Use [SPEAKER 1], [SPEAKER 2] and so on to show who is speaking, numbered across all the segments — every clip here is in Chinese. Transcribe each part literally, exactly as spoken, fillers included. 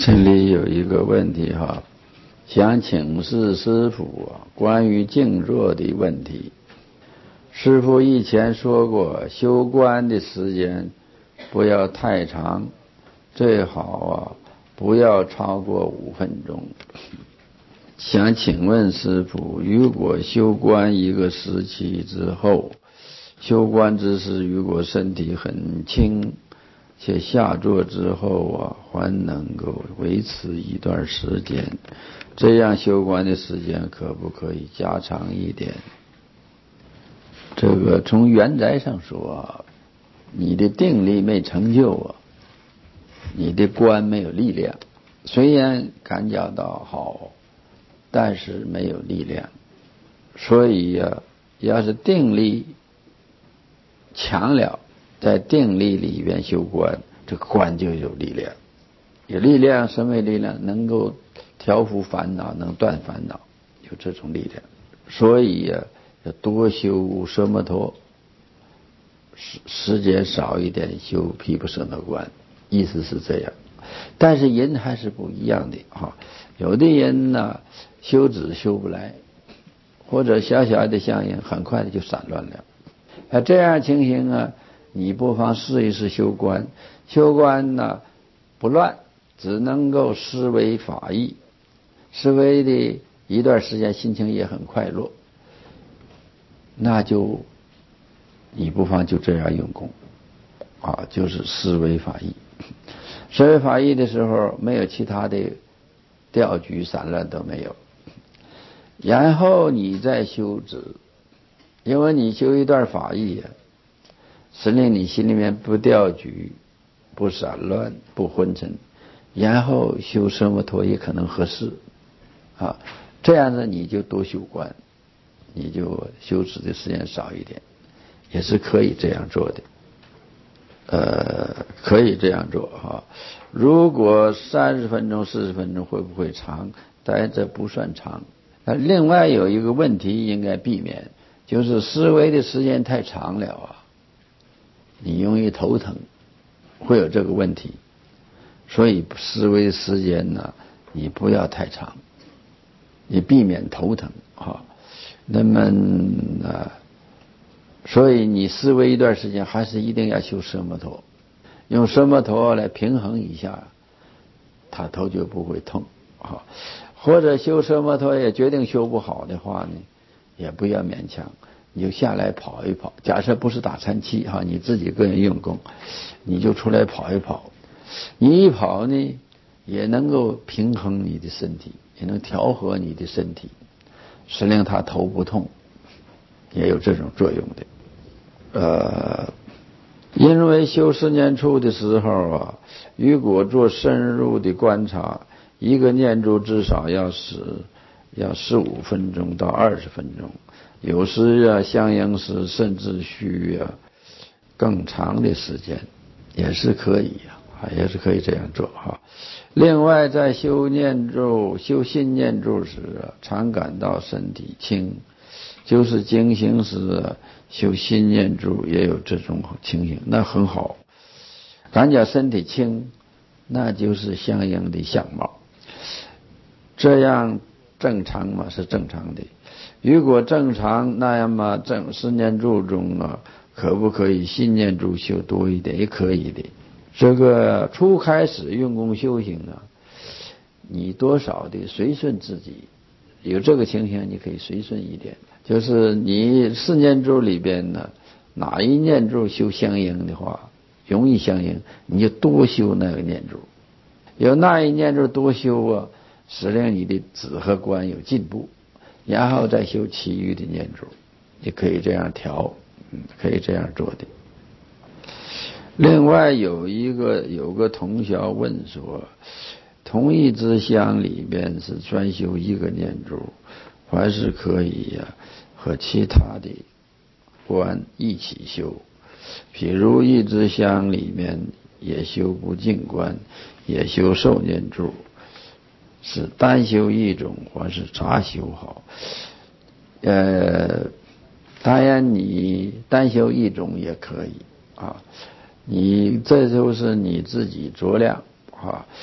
[SPEAKER 1] 这里有一个问题哈，想请示师父啊，关于静坐的问题。师父以前说过，修观的时间不要太长，最好啊不要超过五分钟。想请问师父，如果修观一个时期之后，修观之时如果身体很轻，且下坐之后啊还能够维持一段时间，这样修观的时间可不可以加长一点？这个从原则上说啊，你的定力没成就啊，你的观没有力量，虽然感觉到好，但是没有力量。所以啊，要是定力强了，在定力里边修观，这个观就有力量。有力量，什么力量？能够调伏烦恼，能断烦恼，有这种力量。所以啊，要多修奢摩陀，时时间少一点修毗婆舍那观，意思是这样。但是人还是不一样的哈，有的人呢修止修不来，或者小小的相应很快的就散乱了。那这样情形啊，你不妨试一试修观。修观呢不乱，只能够思维法义，思维的一段时间心情也很快乐，那就你不妨就这样用功啊，就是思维法义。思维法义的时候，没有其他的调局散乱都没有，然后你再修止，因为你修一段法义啊，是令你心里面不调局，不散乱，不昏沉，然后修奢摩陀也可能合适啊。这样呢，你就多修观，你就修止的时间少一点，也是可以这样做的。呃，可以这样做哈。如果三十分钟、四十分钟会不会长？但这不算长。那另外有一个问题应该避免，就是思维的时间太长了啊，你容易头疼，会有这个问题。所以思维时间呢，你不要太长，你避免头疼哈。那么呢？所以你思维一段时间，还是一定要修奢摩陀，用奢摩陀来平衡一下，他头就不会痛啊。或者修奢摩陀也决定修不好的话呢，也不要勉强，你就下来跑一跑。假设不是打禅期哈，你自己个人用功，你就出来跑一跑。你一跑呢，也能够平衡你的身体，也能调和你的身体，使令他头不痛，也有这种作用的。呃，因为修十念处的时候啊，如果做深入的观察，一个念珠至少要十要十五分钟到二十分钟，有时啊相应时甚至需啊更长的时间，也是可以啊，也是可以这样做哈。另外，在修念珠、修心念珠时啊，常感到身体轻。就是经行时修心念珠也有这种情形，那很好。感觉身体轻，那就是相应的相貌。这样正常吗？是正常的。如果正常，那么正心念珠中啊，可不可以心念珠修多一点？也可以的。这个初开始用功修行啊，你多少的随顺自己。有这个情形，你可以随顺一点。就是你四念珠里边呢，哪一念珠修相应的话，容易相应，你就多修那个念珠。有那一念珠多修啊，使令你的止和观有进步，然后再修其余的念珠，你可以这样调，嗯，可以这样做的。另外有一个有个同学问说，同一支香里边是专修一个念珠，还是可以呀、啊、和其他的观一起修？譬如一支香里面也修不净观，也修受念珠，是单修一种还是杂修好？呃，当然你单修一种也可以啊，你这就是你自己酌量啊。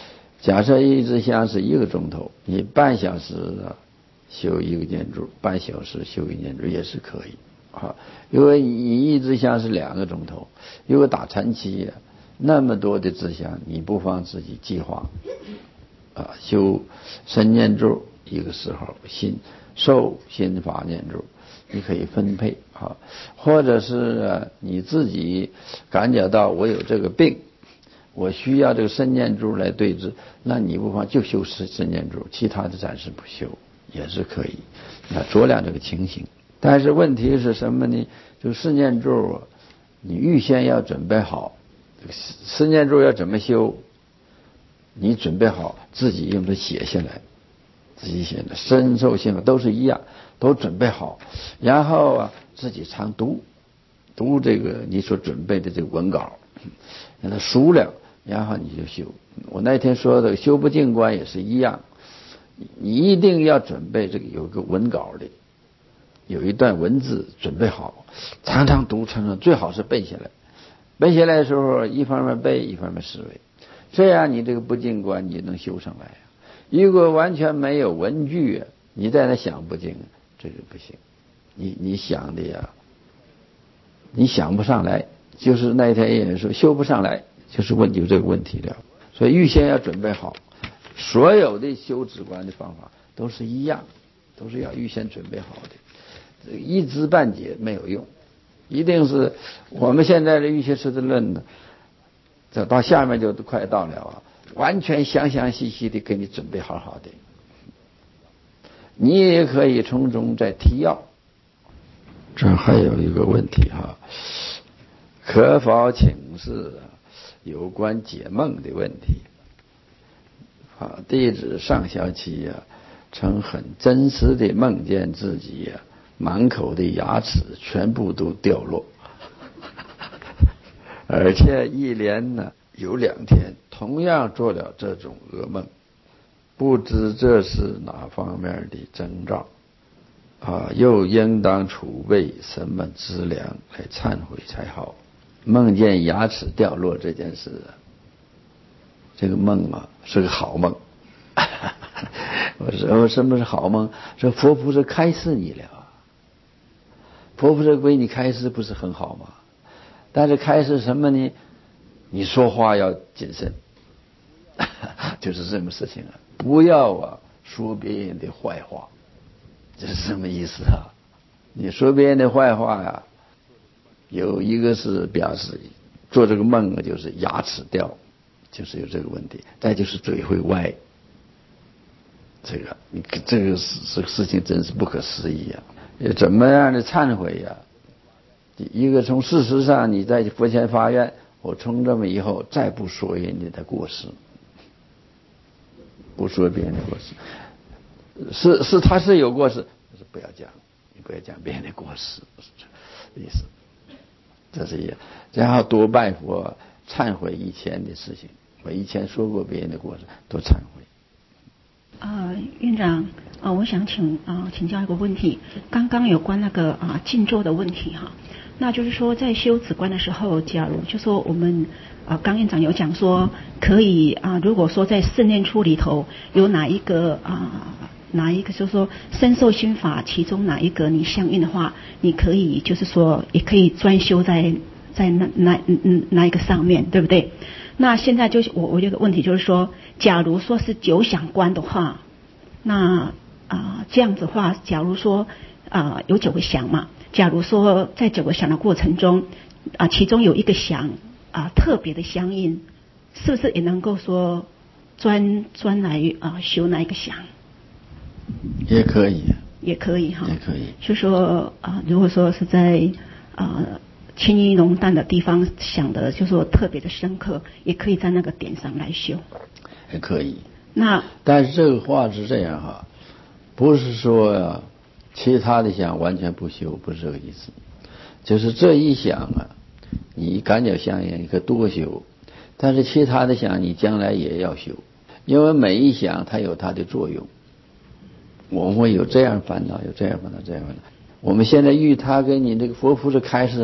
[SPEAKER 1] 假设一支香是一个钟头，你半小时修一个念珠，半小时修一念珠也是可以啊。因为你一支香是两个钟头，如果打禅期那么多的支香，你不妨自己计划啊，修身念珠一个时候，心受心法念珠你可以分配啊，或者是你自己感觉到我有这个病，我需要这个身念珠来对治，那你不妨就修身念珠，其他的暂时不修也是可以啊，酌量这个情形。但是问题是什么呢？就身念珠你预先要准备好，身念珠要怎么修，你准备好自己用它写下来，自己写的身受心法都是一样，都准备好，然后啊自己常读读这个你所准备的这个文稿，让它熟了，然后你就修。我那天说的修不净观也是一样，你一定要准备这个有个文稿的，有一段文字准备好，常常读，常常最好是背下来。背下来的时候，一方面背，一方面思维，这样你这个不净观你能修上来。如果完全没有文句，你在那想不净，这个不行。你你想的呀，你想不上来，就是那天也人说修不上来，就是问有这个问题了。所以预先要准备好，所有的修止观的方法都是一样，都是要预先准备好的，一知半解没有用，一定是我们现在的预学师的论呢，这到下面就快到了啊，完全详详细细的给你准备好好的，你也可以从中再提要。这还有一个问题哈，可否请示有关解梦的问题啊？弟子上学期呀、啊，曾很真实的梦见自己呀、啊，满口的牙齿全部都掉落，而且一连呢有两天同样做了这种噩梦，不知这是哪方面的征兆啊？又应当储备什么资粮来忏悔才好？梦见牙齿掉落这件事，这个梦啊是个好梦。我说什么是好梦？说佛菩萨开示你了，佛菩萨为你开示不是很好吗？但是开示什么呢？你说话要谨慎，就是这么事情啊！不要啊说别人的坏话，这是什么意思啊？你说别人的坏话呀、啊，有一个是表示做这个梦就是牙齿掉，就是有这个问题；再就是嘴会歪，这个你这个这个事情真是不可思议啊！怎么样的忏悔呀、啊？一个从事实上你在佛前发愿，我从这么以后再不说人家的过失，不说别人的过失，是是他是有过失，是不要讲，你不要讲别人的过失，是这意思。这是一，然后多拜佛，忏悔以前的事情，我以前说过别人的过失，都忏悔。
[SPEAKER 2] 呃，院长啊、呃，我想请啊、呃、请教一个问题，刚刚有关那个啊、呃、静坐的问题哈，那就是说在修止观的时候，假如就说我们啊刚院长有讲说可以啊、呃，如果说在四念处里头有哪一个啊、呃、哪一个就是说身受心法其中哪一个你相应的话，你可以就是说也可以专修在在那那嗯那一个上面，对不对？那现在就是我我有个问题就是说，假如说是九想观的话，那啊、呃、这样子的话，假如说啊、呃、有九个想嘛，假如说在九个想的过程中啊、呃、其中有一个想啊、呃、特别的相应，是不是也能够说专专来啊、呃、修那一个想？
[SPEAKER 1] 也可以，
[SPEAKER 2] 也可以哈，
[SPEAKER 1] 也可以。
[SPEAKER 2] 就说啊、呃，如果说是在啊。呃轻易浓淡的地方想的就说特别的深刻，也可以在那个点上来修，
[SPEAKER 1] 也可以。
[SPEAKER 2] 那
[SPEAKER 1] 但是这个话是这样哈，不是说呀、啊，其他的想完全不修，不是这个意思。就是这一想啊，你感觉相应，你可多修，但是其他的想你将来也要修，因为每一想它有它的作用。我们会有这样烦恼，有这样烦恼，这样烦恼。我们现在遇他给你这个佛菩萨开示，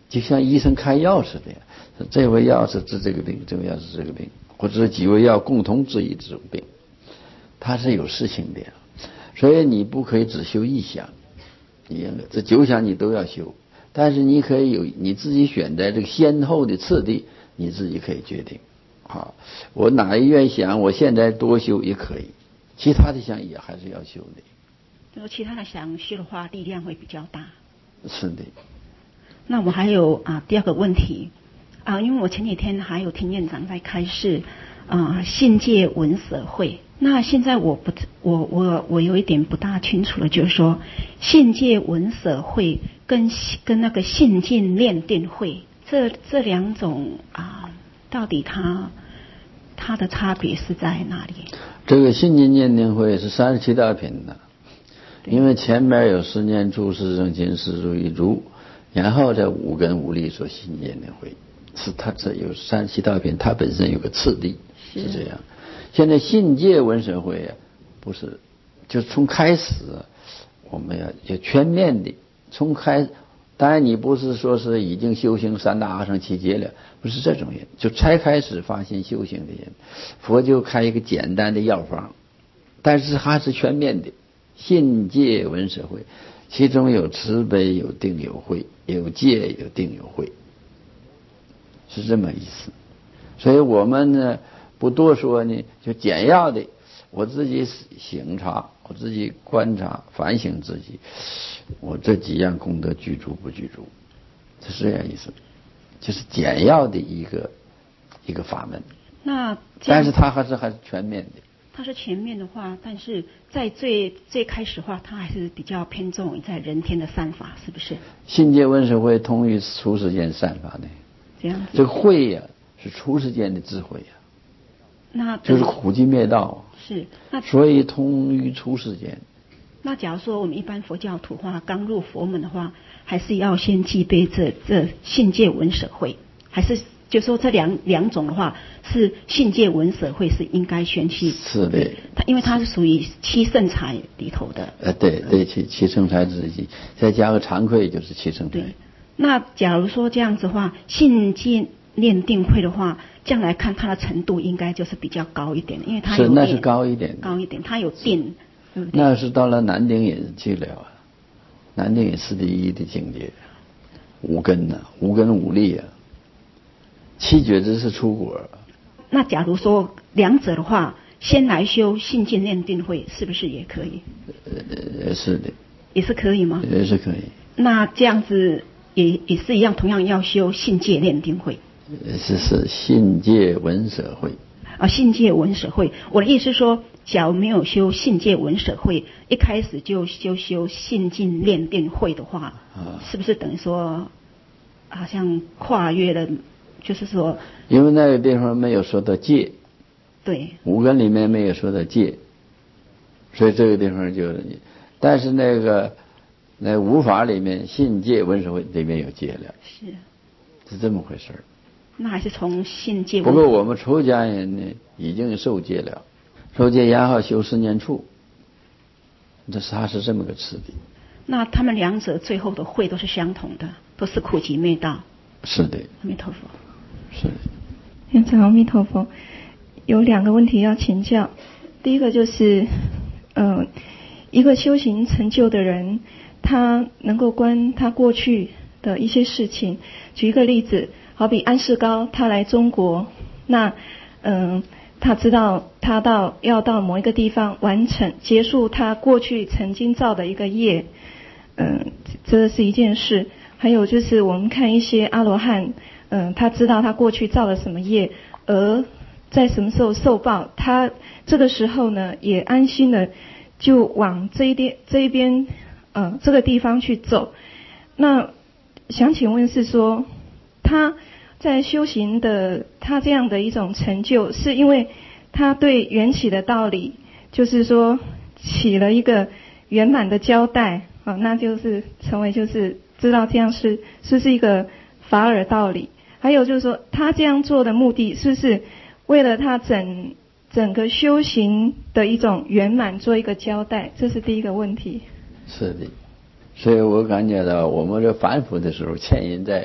[SPEAKER 1] 就像医生开药似的，这味药是治这个病，这味药是这个病，或者是几味药共同治一这种病，它是有事情的。所以你不可以只修一项，你这九项你都要修，但是你可以有你自己选择这个先后的次第，你自己可以决定。好，我哪一愿想我现在多修也可以，其他的项也还是要修的。
[SPEAKER 2] 如果其他的想修的话，力量会比较大。
[SPEAKER 1] 是的。
[SPEAKER 2] 那我还有啊第二个问题啊，因为我前几天还有听院长在开示啊信戒闻舍会。那现在我不我我我有一点不大清楚了，就是说信戒闻舍会跟跟那个信境念定会这这两种啊，到底它它的差别是在哪里？
[SPEAKER 1] 这个信境念定会是三十七道品的，因为前面有十念处、四正勤、四如一如，然后这五根五力说信境念定会，是它这有三十七道品，它本身有个次第，是这样。现在信戒闻舍会啊，不是，就从开始我们要要全面的从开，当然你不是说是已经修行三大阿僧祇劫了，不是这种人，就才开始发心修行的人，佛就开一个简单的药方，但是还是全面的信戒闻舍会，其中有慈悲，有定，有慧，有戒，有定，有慧，是这么意思。所以我们呢不多说呢，就简要的我自己省察，我自己观察反省自己，我这几样功德具足不具足，是这样意思，就是简要的一个一个法门。
[SPEAKER 2] 那
[SPEAKER 1] 但是它还是还是全面的。
[SPEAKER 2] 它是全面的话，但是在最最开始的话，它还是比较偏重于在人天的善法，是不是？
[SPEAKER 1] 信戒闻舍会通于出世间善法的，
[SPEAKER 2] 这样子。
[SPEAKER 1] 这个慧呀、啊、是出世间的智慧呀、啊。
[SPEAKER 2] 那
[SPEAKER 1] 就是苦集灭道，
[SPEAKER 2] 是那
[SPEAKER 1] 所以通于出世间。
[SPEAKER 2] 那假如说我们一般佛教徒话，刚入佛门的话，还是要先具备这这信戒闻舍会，还是就说这两两种的话，是信戒闻舍会是应该先去。
[SPEAKER 1] 是的，
[SPEAKER 2] 它因为它是属于七圣财里头的。
[SPEAKER 1] 呃，对对，七七圣财之一，再加个惭愧就是七圣财。
[SPEAKER 2] 对，那假如说这样子的话，信戒念定慧的话，将来看它的程度应该就是比较高一点，因为它有
[SPEAKER 1] 是那是高一点，
[SPEAKER 2] 高一点，它有定，对不对？
[SPEAKER 1] 那是到了南定隐去了啊，南定隐是第一的境界，五根呐、啊，五根五力啊，七觉支是出果。
[SPEAKER 2] 那假如说两者的话，先来修信戒念定慧，是不是也可以？
[SPEAKER 1] 呃，是的，
[SPEAKER 2] 也是可以吗？
[SPEAKER 1] 也是可以。
[SPEAKER 2] 那这样子也也是一样，同样要修信戒念定慧。
[SPEAKER 1] 是是信戒闻舍会
[SPEAKER 2] 啊，信戒闻舍会。我的意思是说，假如没有修信戒闻舍会，一开始就修修信境念定慧的话，啊，是不是等于说，好像跨越了？就是说，
[SPEAKER 1] 因为那个地方没有说到戒，
[SPEAKER 2] 对，
[SPEAKER 1] 五根里面没有说到戒，所以这个地方就，但是那个那五法里面信戒闻舍会里面有戒了，
[SPEAKER 2] 是
[SPEAKER 1] 是这么回事儿。
[SPEAKER 2] 那还是从信戒。
[SPEAKER 1] 不过我们出家人呢，已经受戒了，受戒然后修十年处，这是他是这么个次第。
[SPEAKER 2] 那他们两者最后的慧都是相同的，都是苦集灭道。
[SPEAKER 1] 是的。
[SPEAKER 2] 阿弥陀佛。
[SPEAKER 1] 是的。
[SPEAKER 3] 院长阿弥陀佛，有两个问题要请教。第一个就是，嗯、呃，一个修行成就的人，他能够观他过去的一些事情。举一个例子。好比安世高他来中国，那嗯，他知道他到要到某一个地方完成结束他过去曾经造的一个业，嗯，这是一件事。还有就是我们看一些阿罗汉，嗯，他知道他过去造了什么业，而在什么时候受报，他这个时候呢也安心的就往这一边这一边呃这个地方去走。那想请问是说，他在修行的他这样的一种成就，是因为他对缘起的道理，就是说起了一个圆满的交代啊，那就是成为就是知道这样是是不是一个法尔道理。还有就是说，他这样做的目的是不是为了他整整个修行的一种圆满做一个交代？这是第一个问题。
[SPEAKER 1] 是的，所以我感觉到我们这反腐的时候，欠人在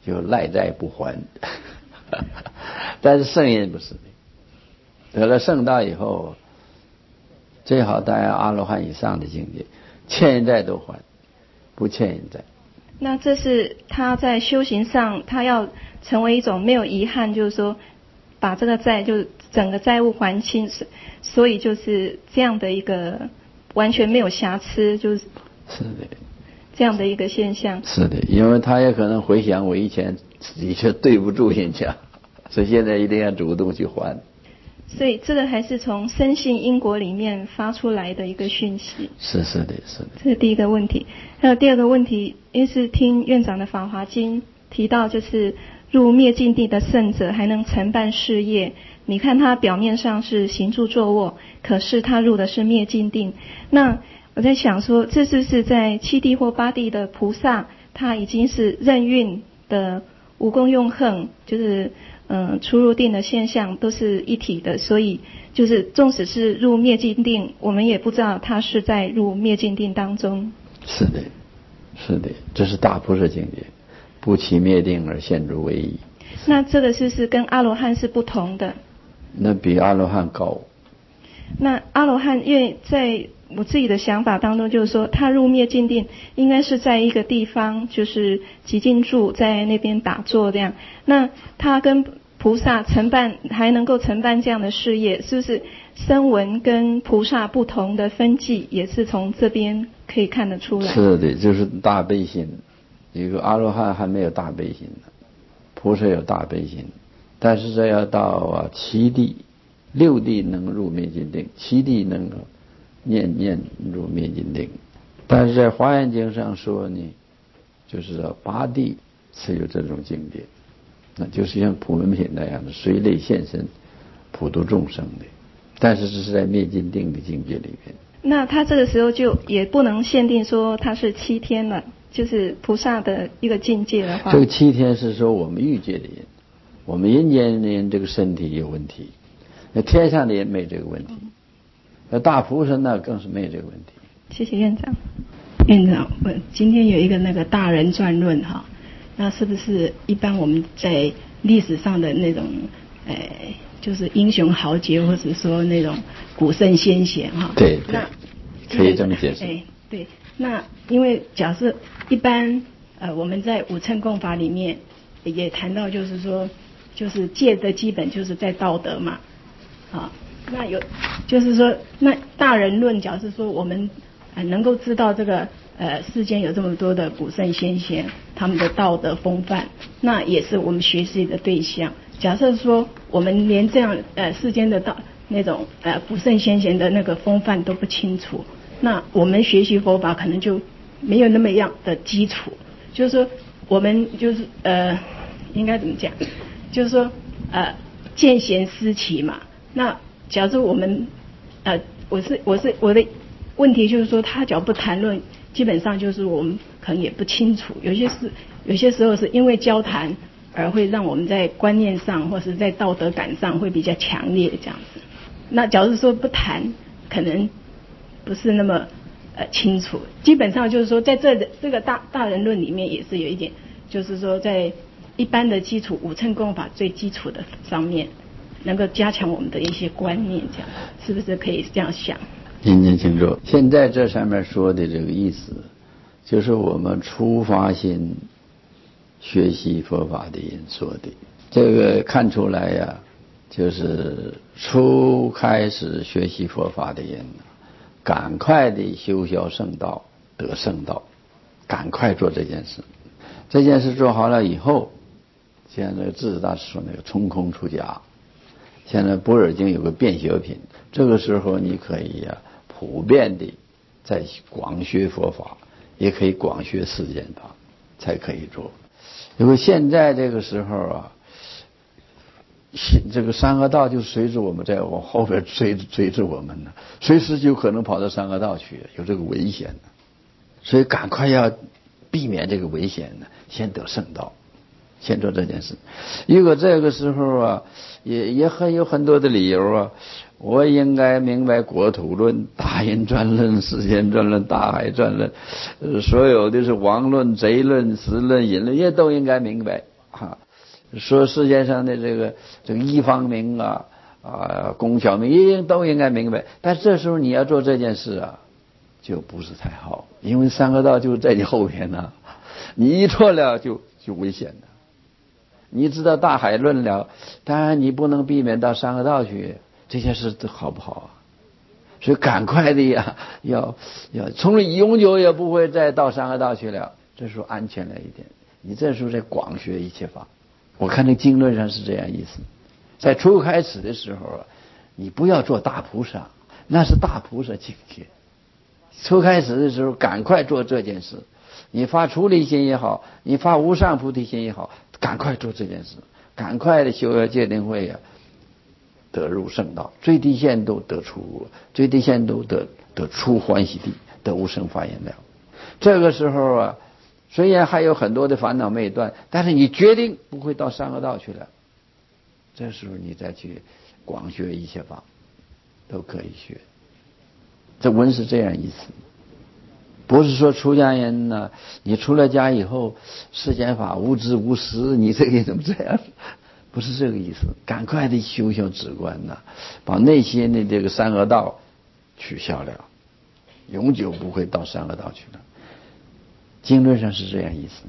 [SPEAKER 1] 就赖债不还。但是圣人不是的，得了圣道以后，最好当然阿罗汉以上的境界，欠人债都还，不欠人债。
[SPEAKER 3] 那这是他在修行上，他要成为一种没有遗憾，就是说把这个债就整个债务还清，所以就是这样的一个完全没有瑕疵，就是
[SPEAKER 1] 是的，
[SPEAKER 3] 这样的一个现象。
[SPEAKER 1] 是的，因为他也可能回想我以前的确对不住人家，所以现在一定要主动去还。
[SPEAKER 3] 所以这个还是从深信因果里面发出来的一个讯息。
[SPEAKER 1] 是是的，是的。
[SPEAKER 3] 这是第一个问题。还有第二个问题，因为是听院长的《法华经》提到，就是入灭尽定的圣者还能承办事业。你看他表面上是行住坐卧，可是他入的是灭尽定。那我在想说，这是不是在七地或八地的菩萨，他已经是任运的无功用横，就是嗯，出入定的现象都是一体的，所以就是纵使是入灭尽定，我们也不知道他是在入灭尽定当中。
[SPEAKER 1] 是的，是的，这是大菩萨境界，不起灭定而现诸唯一。
[SPEAKER 3] 那这个是不是跟阿罗汉是不同的？
[SPEAKER 1] 那比阿罗汉高。
[SPEAKER 3] 那阿罗汉，因为在我自己的想法当中，就是说他入灭尽定，应该是在一个地方，就是寂静住，在那边打坐这样。那他跟菩萨承办，还能够承办这样的事业，是不是声闻跟菩萨不同的分际，也是从这边可以看得出来？
[SPEAKER 1] 是的，就是大悲心。一个阿罗汉还没有大悲心呢，菩萨有大悲心，但是这要到啊七地、六地能入灭尽定，七地能够念念入灭尽定。但是在华严经上说呢，就是八地是有这种境界，那就是像普门品那样的随类现身普度众生的，但是这是在灭尽定的境界里面。
[SPEAKER 3] 那他这个时候就也不能限定说他是七天了，就是菩萨的一个境界的话。
[SPEAKER 1] 这个七天是说我们欲界的人，我们人间人这个身体有问题，那天上的人没这个问题，那大菩萨那更是没这个问题。
[SPEAKER 3] 谢谢院长。
[SPEAKER 2] 院长，我今天有一个那个大人传论哈，那是不是一般我们在历史上的那种，呃，就是英雄豪杰，或者说那种古圣先贤哈？
[SPEAKER 1] 对对，可以这么解释。
[SPEAKER 2] 哎，对，那因为假设一般呃我们在五乘共法里面也谈到，就是说，就是戒的基本就是在道德嘛，啊，那有就是说，那大人论假是说我们呃能够知道这个呃世间有这么多的古圣先贤，他们的道德风范，那也是我们学习的对象。假设说我们连这样呃世间的道那种呃古圣先贤的那个风范都不清楚，那我们学习佛法可能就没有那么样的基础。就是说我们就是呃应该怎么讲，就是说呃见贤思齐嘛。那假如我们呃我是我是我的问题就是说，他只要不谈论，基本上就是我们可能也不清楚，有些是有些时候是因为交谈而会让我们在观念上或是在道德感上会比较强烈这样子。那假如说不谈，可能不是那么呃清楚。基本上就是说，在这这个大大人论里面也是有一点，就是说在一般的基础五乘共法最基础的上面，能够加强我们的一些观念，这样是不是可以这样想？
[SPEAKER 1] 您您清楚，现在这上面说的这个意思，就是我们初发心学习佛法的人说的。这个看出来呀，就是初开始学习佛法的人，赶快的修销圣道，得圣道，赶快做这件事。这件事做好了以后，现在智者大师说那个冲空出家。现在般若经有个变学品，这个时候你可以呀、啊，普遍的在广学佛法，也可以广学世间法，才可以做。因为现在这个时候啊，这个三恶道就随着我们在往后边追追着我们呢，随时就可能跑到三恶道去，有这个危险呢。所以赶快要避免这个危险呢，先得圣道。先做这件事。如果这个时候啊，也也很有很多的理由啊，我应该明白国土论、大因专论、世间专论、大海专论，呃，所有的是王论、贼论、时论、淫论，也都应该明白。 哈。说世界上的这个这个一方明啊啊龚小明应都应该明白，但这时候你要做这件事啊，就不是太好，因为三个道就在你后边呢、啊，你一错了就就危险了。你知道大海论了，当然你不能避免到三个道去，这件事好不好啊？所以赶快的呀，要要从永久也不会再到三个道去了，这时候安全了一点。你这时候在广学一切法，我看那经论上是这样意思。在初开始的时候啊，你不要做大菩萨，那是大菩萨境界。初开始的时候，赶快做这件事。你发出离心也好，你发无上菩提心也好，赶快做这件事，赶快的修要戒定慧啊，得入圣道，最低限度得出，最低限度得得出欢喜地，得无生法眼了。这个时候啊，虽然还有很多的烦恼没断，但是你决定不会到三恶道去了。这时候你再去广学一切法，都可以学。这文是这样意思，不是说出家人呢，你出了家以后世间法无知无识，你这个怎么这样？不是这个意思，赶快的修修止观呐，把内心的这个三恶道取消了，永久不会到三恶道去了。经论上是这样意思。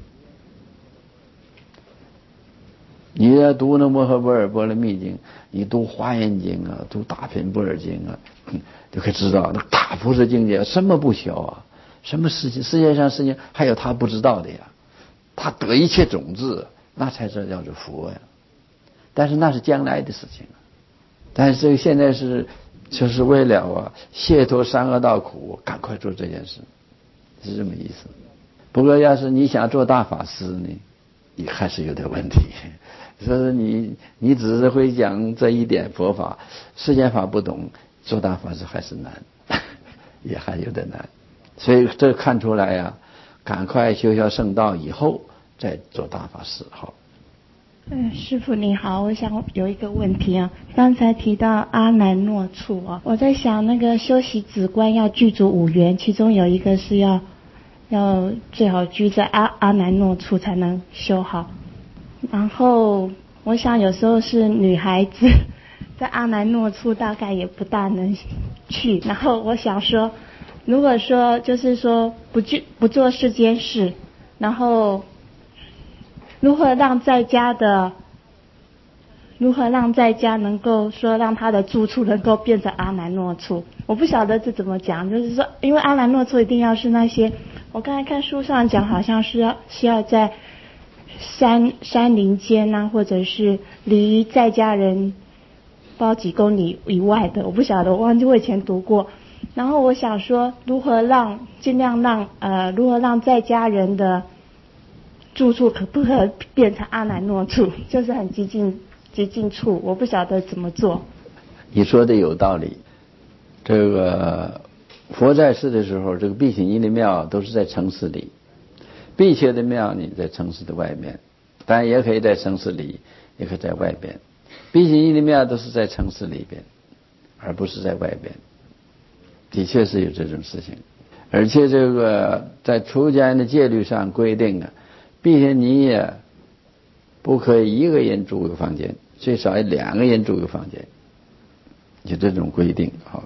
[SPEAKER 1] 你要读那摩诃般若波罗蜜经，你读华严经啊，读大品般若经啊，就可以知道那大菩萨境界什么不小啊，什么事情世界上事情还有他不知道的呀，他得一切种子，那才是叫做佛呀。但是那是将来的事情，但是这个现在是就是为了啊解脱三恶道苦，赶快做这件事，是这么意思。不过要是你想做大法师呢，你还是有点问题。所以你你只是会讲这一点佛法，世间法不懂，做大法师还是难，也还有点难。所以这看出来呀、啊，赶快修修圣道以后再做大法师好。
[SPEAKER 3] 嗯，师父你好，我想有一个问题啊，刚才提到阿难若处啊，我在想那个修习止观要具足五缘，其中有一个是要要最好居在阿阿难若处才能修好。然后我想有时候是女孩子在阿难若处大概也不大能去。然后我想说，如果说就是说不去不做世间事，然后如何让在家的如何让在家能够说让他的住处能够变成阿难若处？我不晓得这怎么讲，就是说因为阿难若处一定要是那些，我刚才看书上讲好像是要是要在山山林间啊，或者是离在家人不知道几公里以外的，我不晓得，我忘记我以前读过。然后我想说如何让尽量让呃如何让在家人的住处可不可变成阿难若处，就是很激进极近处，我不晓得怎么做。
[SPEAKER 1] 你说的有道理。这个佛在世的时候，这个毗醒因的庙都是在城市里，辟邪的庙你在城市的外面，当然也可以在城市里，也可以在外边。毗醒因的庙都是在城市里边，而不是在外边。的确是有这种事情，而且这个在出家人的戒律上规定啊，毕竟你也不可以一个人住一个房间，最少要两个人住一个房间，有这种规定啊。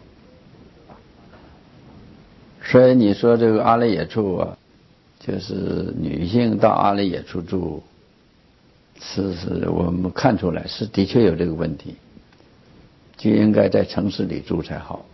[SPEAKER 1] 所以你说这个阿赖耶处啊，就是女性到阿赖耶处住，是是我们看出来是的确有这个问题，就应该在城市里住才好。